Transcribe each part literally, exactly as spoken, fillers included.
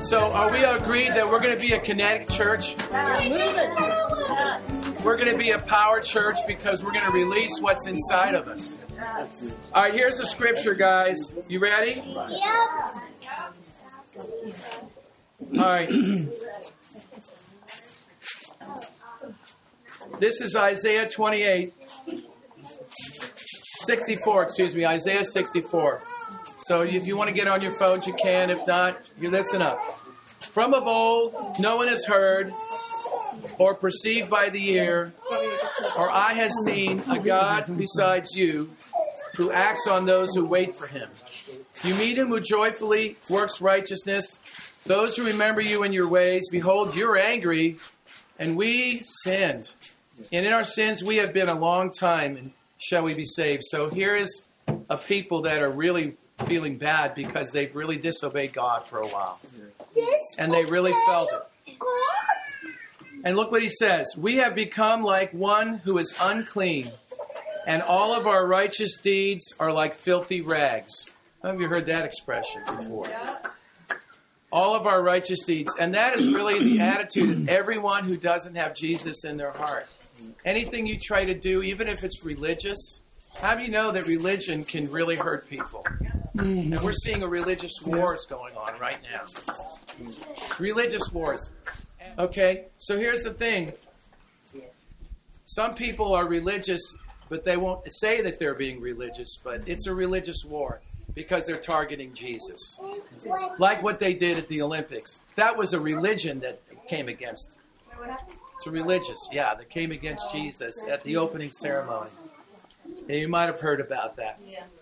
So are we agreed that we're going to be a kinetic church? We're going to be a power church because we're going to release what's inside of us. All right, here's the scripture, guys. You ready? Yep. All right. This is Isaiah twenty-eight. sixty-four, excuse me, Isaiah sixty-four. So if you want to get on your phones, you can. If not, you listen up. From of old, no one has heard or perceived by the ear, or eye has seen a God besides you who acts on those who wait for him. You meet him who joyfully works righteousness. Those who remember you in your ways, behold, you're angry, and we sinned. And in our sins we have been a long time, and shall we be saved? So here is a people that are really feeling bad because they've really disobeyed God for a while. And they really felt it. And look what he says. We have become like one who is unclean, and all of our righteous deeds are like filthy rags. Have you heard that expression before? All of our righteous deeds. And that is really the attitude of everyone who doesn't have Jesus in their heart. Anything you try to do, even if it's religious, how do you know that religion can really hurt people? And we're seeing a religious wars going on right now. Religious wars. Okay, so here's the thing. Some people are religious, but they won't say that they're being religious, but it's a religious war because they're targeting Jesus. Like what they did at the Olympics. That was a religion that came against. It's a religious, yeah, that came against Jesus at the opening ceremony. And you might have heard about that.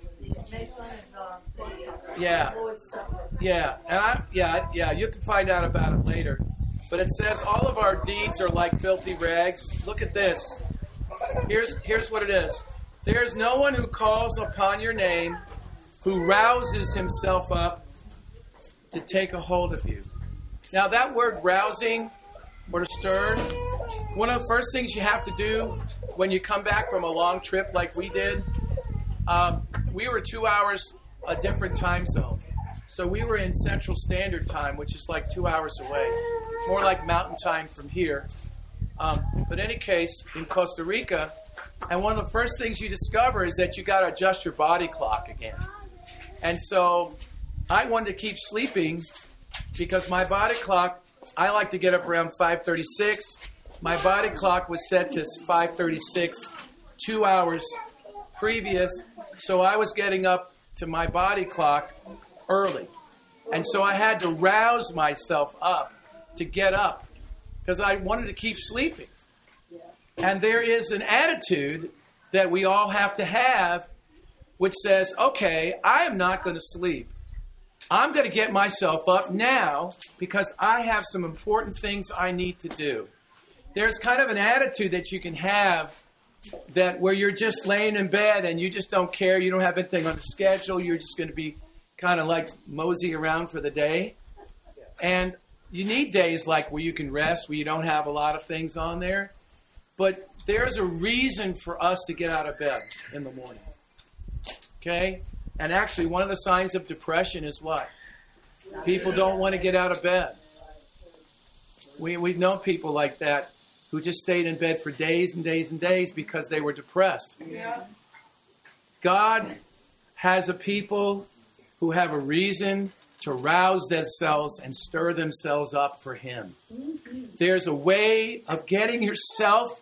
Yeah, yeah, and I, yeah, yeah. You can find out about it later. But it says all of our deeds are like filthy rags. Look at this. Here's here's what it is. There is no one who calls upon your name, who rouses himself up to take a hold of you. Now that word rousing or to stir, one of the first things you have to do when you come back from a long trip like we did, um, we were two hours a different time zone. So we were in Central Standard Time, which is like two hours away. More like Mountain Time from here. Um, but in any case, in Costa Rica, and one of the first things you discover is that you got to adjust your body clock again. And so I wanted to keep sleeping because my body clock, I like to get up around five thirty-six. My body clock was set to five thirty-six, two hours previous. So I was getting up to my body clock early. And so I had to rouse myself up to get up because I wanted to keep sleeping. And there is an attitude that we all have to have which says, okay, I am not going to sleep. I'm going to get myself up now because I have some important things I need to do. There's kind of an attitude that you can have that where you're just laying in bed and you just don't care. You don't have anything on the schedule. You're just going to be kind of like mosey around for the day. And you need days like where you can rest, where you don't have a lot of things on there. But there's a reason for us to get out of bed in the morning. Okay? And actually, one of the signs of depression is what? People don't want to get out of bed. We, we've known people like that who just stayed in bed for days and days and days because they were depressed. Yeah. God has a people who have a reason to rouse themselves and stir themselves up for Him. Mm-hmm. There's a way of getting yourself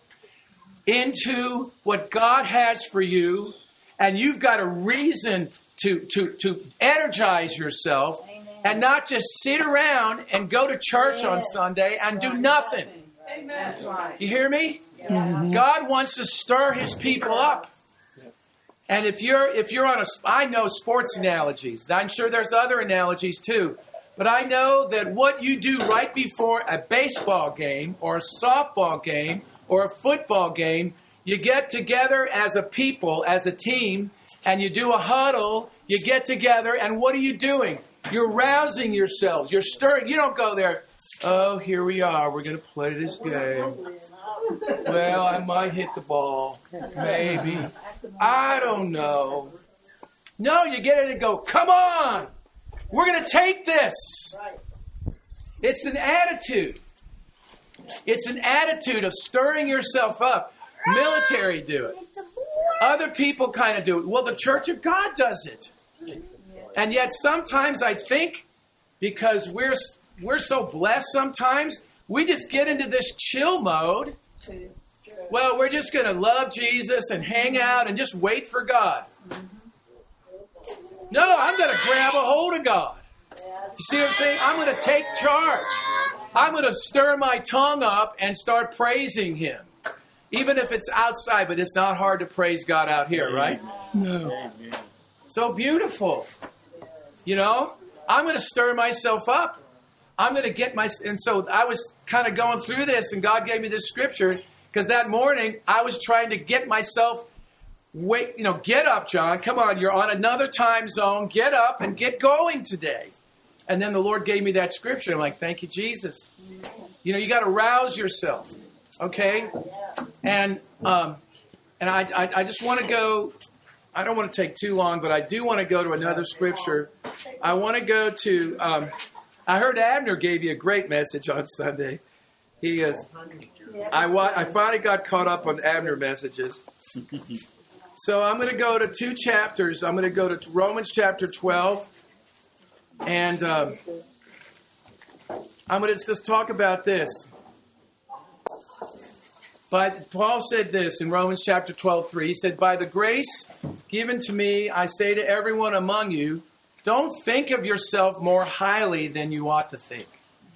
into what God has for you, and you've got a reason to, to, to energize yourself. Amen. And not just sit around and go to church yes. on Sunday and do nothing. Amen. You hear me? Mm-hmm. God wants to stir His people up. And if you're if you're on a, I know sports analogies. I'm sure there's other analogies too. But I know that what you do right before a baseball game or a softball game or a football game, you get together as a people, as a team, and you do a huddle. You get together, and what are you doing? You're rousing yourselves. You're stirring. You don't go there, oh, here we are. We're going to play this game. Well, I might hit the ball. Maybe. I don't know. No, you get in and go, come on. We're going to take this. It's an attitude. It's an attitude of stirring yourself up. Military do it. Other people kind of do it. Well, the Church of God does it. And yet sometimes I think because we're we're so blessed sometimes, we just get into this chill mode. Well, we're just going to love Jesus and hang out and just wait for God. No, I'm going to grab a hold of God. You see what I'm saying? I'm going to take charge. I'm going to stir my tongue up and start praising Him. Even if it's outside, but it's not hard to praise God out here, right? No. So beautiful. You know, I'm going to stir myself up. I'm going to get my... And so I was kind of going through this, and God gave me this scripture, because that morning I was trying to get myself... Wait, you know, get up, John. Come on, you're on another time zone. Get up and get going today. And then the Lord gave me that scripture. I'm like, thank you, Jesus. You know, you got to rouse yourself. Okay? And um, and I, I, I just want to go, I don't want to take too long, but I do want to go to another scripture. I want to go to, um, I heard Abner gave you a great message on Sunday. He is, I, I finally got caught up on Abner messages. So I'm going to go to two chapters. I'm going to go to Romans chapter twelve. And um, I'm going to just talk about this. But Paul said this in Romans chapter twelve, three. He said, by the grace given to me, I say to everyone among you, don't think of yourself more highly than you ought to think.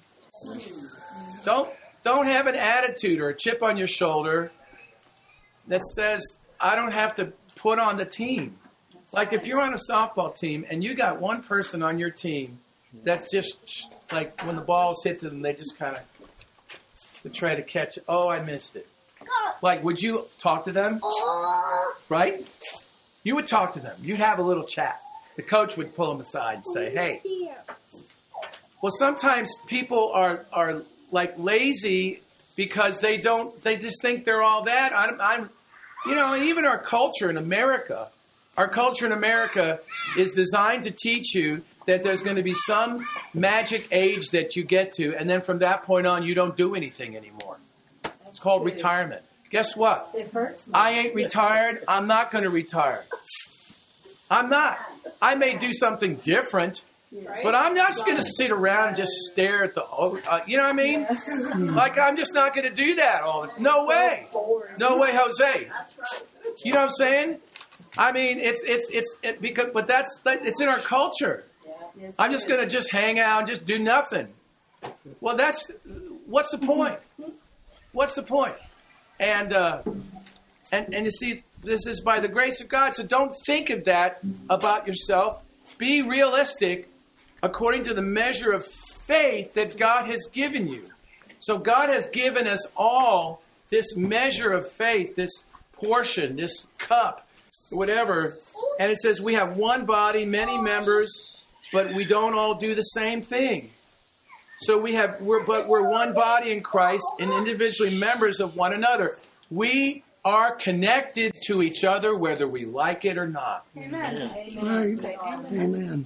Don't, don't have an attitude or a chip on your shoulder that says, I don't have to put on the team. Like if you're on a softball team and you got one person on your team that's just like when the balls hit to them, they just kind of to try to catch it. Oh, I missed it. Like, would you talk to them? Right? You would talk to them. You'd have a little chat. The coach would pull them aside and say, hey. Well, sometimes people are, are like lazy because they don't, they just think they're all that. I'm, I'm You know, even our culture in America, our culture in America is designed to teach you that there's going to be some magic age that you get to, and then from that point on, you don't do anything anymore. It's called retirement. Guess what? It hurts me. I ain't retired. I'm not going to retire. I'm not. I may do something different, but I'm not just going to sit around and just stare at the, uh, you know what I mean? Like, I'm just not going to do that all the No way. No way, Jose. You know what I'm saying? I mean, it's, it's, it's, it, because, but that's, it's in our culture. I'm just going to just hang out and just do nothing. Well, that's, what's the point? What's the point? And, uh, and, and you see, this is by the grace of God. So don't think of that about yourself. Be realistic according to the measure of faith that God has given you. So God has given us all this measure of faith, this portion, this cup, whatever. And it says we have one body, many members, but we don't all do the same thing. So we have, we're, but we're one body in Christ and individually members of one another. We are connected to each other whether we like it or not. Amen. Amen. Amen.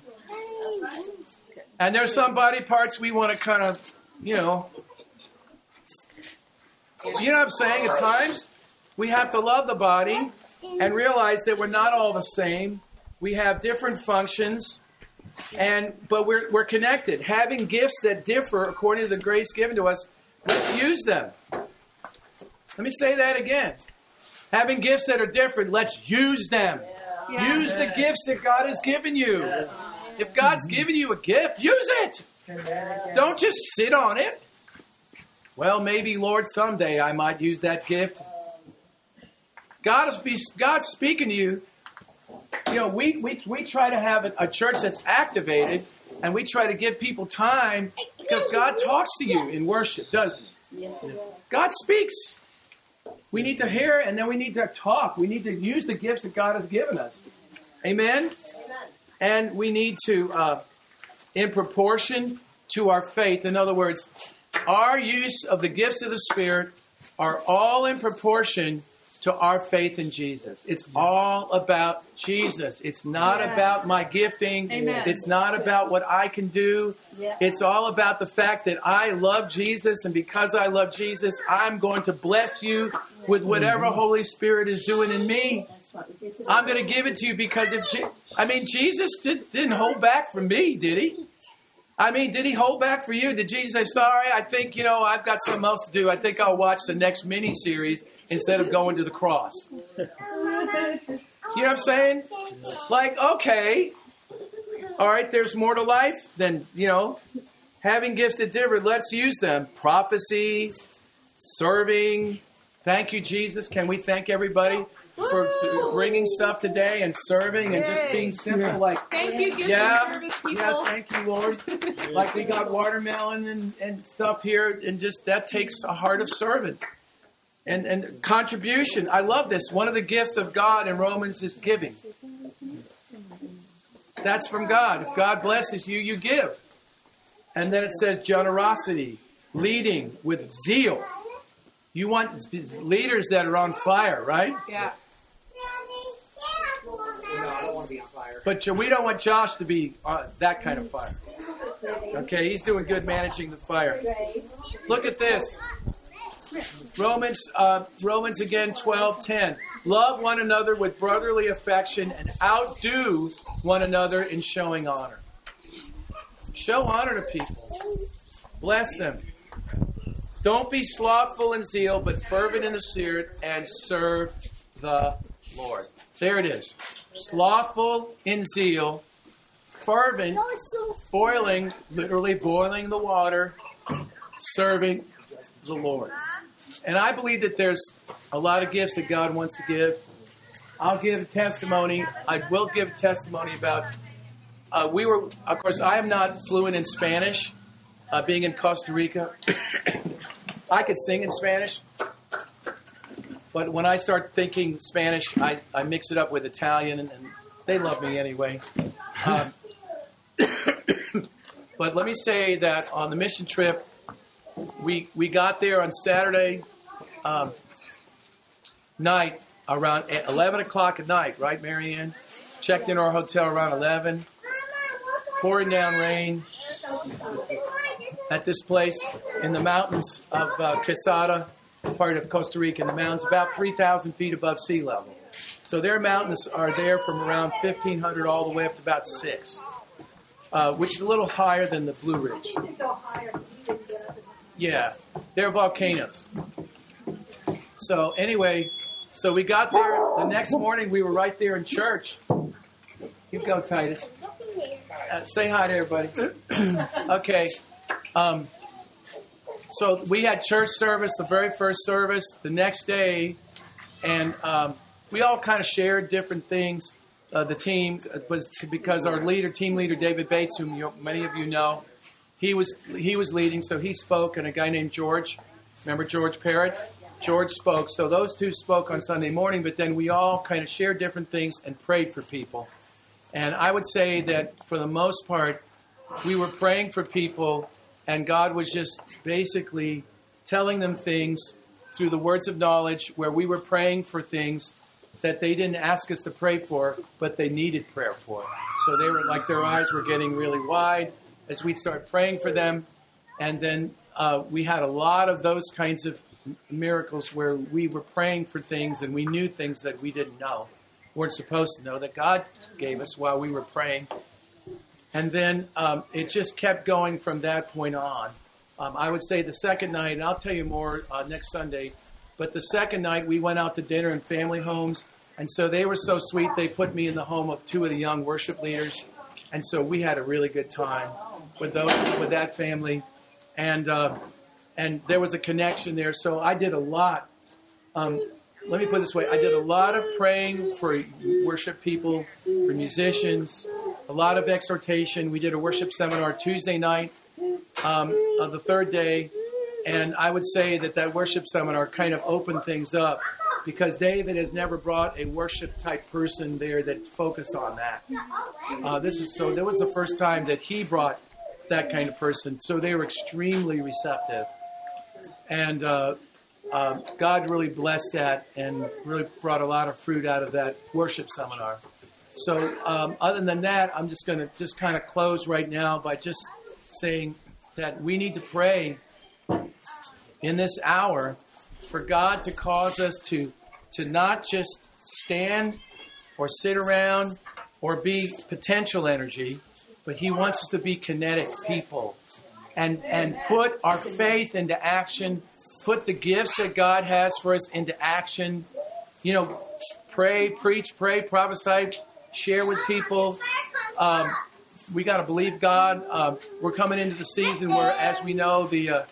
And there's some body parts we want to kind of, you know, you know what I'm saying? At times, we have to love the body and realize that we're not all the same. We have different functions, and but we're we're connected. Having gifts that differ according to the grace given to us, let's use them. Let me say that again. Having gifts that are different, let's use them. Yeah. Use the gifts that God has given you. Yeah. If God's given you a gift, use it. Don't just sit on it. Well, maybe, Lord, someday I might use that gift. God is be, God's speaking to you. You know, we, we, we try to have a, a church that's activated, and we try to give people time because God talks to you in worship, doesn't He? God speaks. We need to hear, and then we need to talk. We need to use the gifts that God has given us. Amen? And we need to, uh, in proportion to our faith, in other words, our use of the gifts of the Spirit are all in proportion to our faith in Jesus. It's all about Jesus. It's not yes. about my gifting. Amen. It's not about what I can do. Yeah. It's all about the fact that I love Jesus, and because I love Jesus, I'm going to bless you with whatever Holy Spirit is doing in me. I'm going to give it to you because of Je- I mean, Jesus did, didn't hold back from me, did he? I mean, did he hold back for you? Did Jesus say, sorry, I think, you know, I've got something else to do. I think I'll watch the next mini-series instead of going to the cross. You know what I'm saying? Like, okay, all right, there's more to life than, you know, having gifts that differ. Let's use them. Prophecy, serving. Thank you, Jesus. Can we thank everybody for bringing stuff today and serving and just being simple? Yes. Like, Thank you, gifts yeah, and service people. yeah, thank you, Lord. Like we got watermelon and, and stuff here, and just that takes a heart of servant. And and contribution. I love this. One of the gifts of God in Romans is giving. That's from God. If God blesses you, you give. And then it says generosity, leading with zeal. You want leaders that are on fire, right? Yeah. No, I don't want to be on fire. But we don't want Josh to be uh, that kind of fire. Okay, he's doing good managing the fire. Look at this. Romans, uh, Romans again, twelve ten. Love one another with brotherly affection and outdo one another in showing honor. Show honor to people. Bless them. Don't be slothful in zeal, but fervent in the spirit, and serve the Lord. There it is. Slothful in zeal, fervent, boiling, literally boiling the water, serving the Lord. And I believe that there's a lot of gifts that God wants to give. I'll give a testimony. I will give a testimony about, uh, we were, of course, I am not fluent in Spanish, uh, being in Costa Rica. I could sing in Spanish, but when I start thinking Spanish, I, I mix it up with Italian, and, and they love me anyway. Um, but let me say that on the mission trip, we we got there on Saturday um, night around eleven o'clock at night, right, Marianne? Checked in our hotel around eleven, pouring down rain at this place in the mountains of uh, Quesada, part of Costa Rica, in the mountains, about three thousand feet above sea level. So their mountains are there from around fifteen hundred all the way up to about six, uh, which is a little higher than the Blue Ridge. Yeah, they're volcanoes. So anyway, so we got there. The next morning, we were right there in church. You go, Titus. Uh, say hi to everybody. Okay. Um, so we had church service, the very first service, the next day, and um, we all kind of shared different things. Uh, the team was because our leader, team leader David Bates, whom you, many of you know, he was he was leading, so he spoke, and a guy named George, remember George Parrott? George spoke. So those two spoke on Sunday morning, but then we all kind of shared different things and prayed for people. And I would say that for the most part, we were praying for people, and God was just basically telling them things through the words of knowledge, where we were praying for things that they didn't ask us to pray for, but they needed prayer for. So they were like, their eyes were getting really wide as we'd start praying for them. And then uh, we had a lot of those kinds of miracles where we were praying for things and we knew things that we didn't know, weren't supposed to know, that God gave us while we were praying. And then um, it just kept going from that point on. Um, I would say the second night, and I'll tell you more uh, next Sunday, but the second night we went out to dinner in family homes. And so they were so sweet, they put me in the home of two of the young worship leaders. And so we had a really good time with those, with that family. And uh, and there was a connection there. So I did a lot. Um, let me put it this way. I did a lot of praying for worship people, for musicians, a lot of exhortation. We did a worship seminar Tuesday night um, of the third day. And I would say that that worship seminar kind of opened things up, because David has never brought a worship type person there that focused on that. Uh, this was so. That was the first time that he brought that kind of person. So they were extremely receptive, and uh, um, God really blessed that and really brought a lot of fruit out of that worship seminar. So um, other than that, I'm just going to just kind of close right now by just saying that we need to pray in this hour for God to cause us to to not just stand or sit around or be potential energy, but He wants us to be kinetic people and and put our faith into action, put the gifts that God has for us into action. You know, pray, preach, pray, prophesy, share with people. Um, we got to believe God. Uh, we're coming into the season where, as we know, the uh,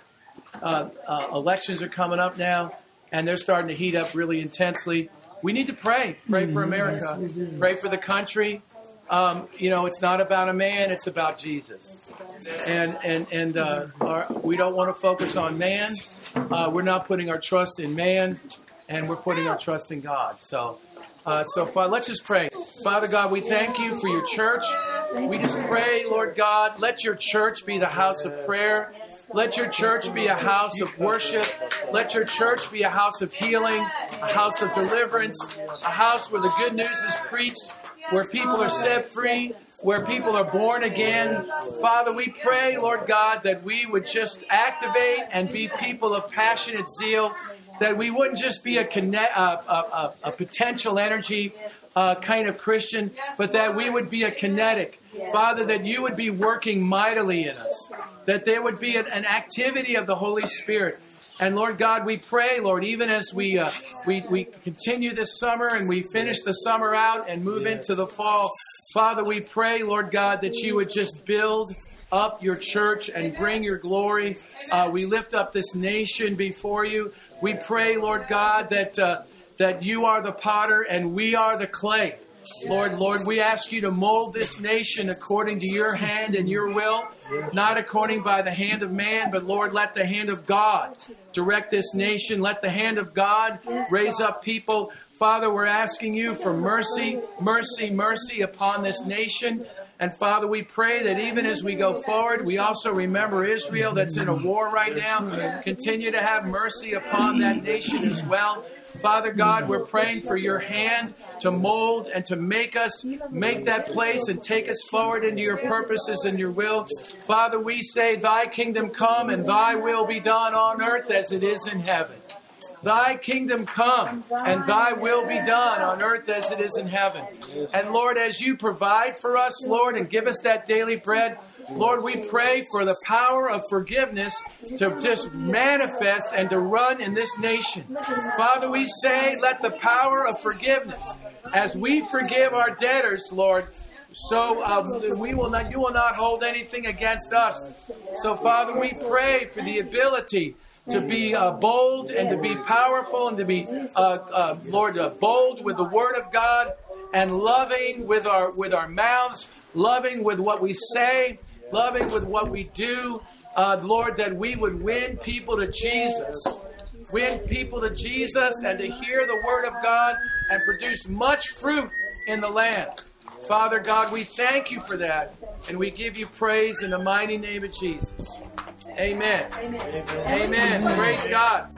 uh, uh, elections are coming up now, and they're starting to heat up really intensely. We need to pray. Pray for America. Yes, pray for the country. Um, you know, it's not about a man. It's about Jesus. And and and uh, our, we don't want to focus on man. Uh, we're not putting our trust in man, and we're putting our trust in God. So. Uh, so, Father, let's just pray. Father God, we thank you for your church. We just pray, Lord God, let your church be the house of prayer. Let your church be a house of worship. Let your church be a house of healing, a house of deliverance, a house where the good news is preached, where people are set free, where people are born again. Father, we pray, Lord God, that we would just activate and be people of passionate zeal, that we wouldn't just be a, connect, uh, a, a, a potential energy uh, kind of Christian, but that we would be a kinetic. Father, that you would be working mightily in us, that there would be an, an activity of the Holy Spirit. And Lord God, we pray, Lord, even as we, uh, we we continue this summer and we finish the summer out and move into the fall, Father, we pray, Lord God, that you would just build up your church and bring your glory. Uh, we lift up this nation before you. We pray, Lord God, that uh, that you are the potter and we are the clay. Lord, Lord, we ask you to mold this nation according to your hand and your will, not according by the hand of man, but Lord, let the hand of God direct this nation. Let the hand of God raise up people. Father, we're asking you for mercy, mercy, mercy upon this nation. And Father, we pray that even as we go forward, we also remember Israel that's in a war right now. Continue to have mercy upon that nation as well. Father God, we're praying for your hand to mold and to make us, make that place and take us forward into your purposes and your will. Father, we say, thy kingdom come and thy will be done on earth as it is in heaven. Thy kingdom come and thy will be done on earth as it is in heaven. And Lord, as you provide for us, Lord, and give us that daily bread, Lord, we pray for the power of forgiveness to just manifest and to run in this nation. Father, we say, let the power of forgiveness, as we forgive our debtors, Lord, so um, we will not, you will not hold anything against us. So, Father, we pray for the ability to be uh, bold and to be powerful and to be, uh, uh, Lord, uh, bold with the Word of God and loving with our with our mouths, loving with what we say, loving with what we do. Uh, Lord, that we would win people to Jesus. Win people to Jesus and to hear the Word of God and produce much fruit in the land. Father God, we thank you for that. And we give you praise in the mighty name of Jesus. Amen. Amen. Amen. Praise God.